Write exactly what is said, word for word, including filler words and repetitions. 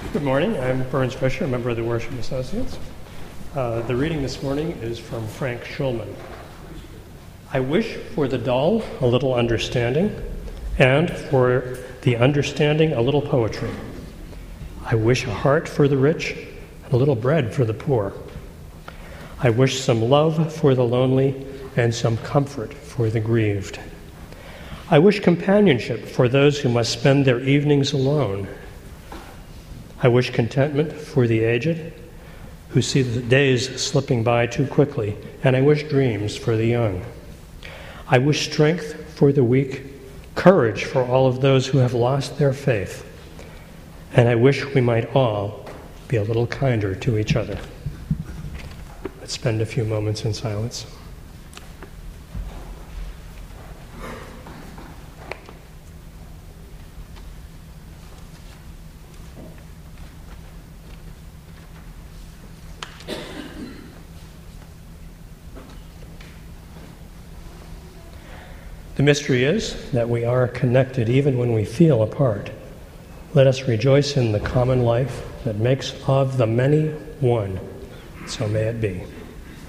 Good morning. I'm Burns Fisher, a member of the Worship Associates. Uh, the reading this morning is from Frank Schulman. I wish for the dull a little understanding, and for the understanding a little poetry. I wish a heart for the rich, and a little bread for the poor. I wish some love for the lonely, and some comfort for the grieved. I wish companionship for those who must spend their evenings alone. I wish contentment for the aged, who see the days slipping by too quickly, and I wish dreams for the young. I wish strength for the weak, courage for all of those who have lost their faith, and I wish we might all be a little kinder to each other. Let's spend a few moments in silence. The mystery is that we are connected even when we feel apart. Let us rejoice in the common life that makes of the many one. So may it be.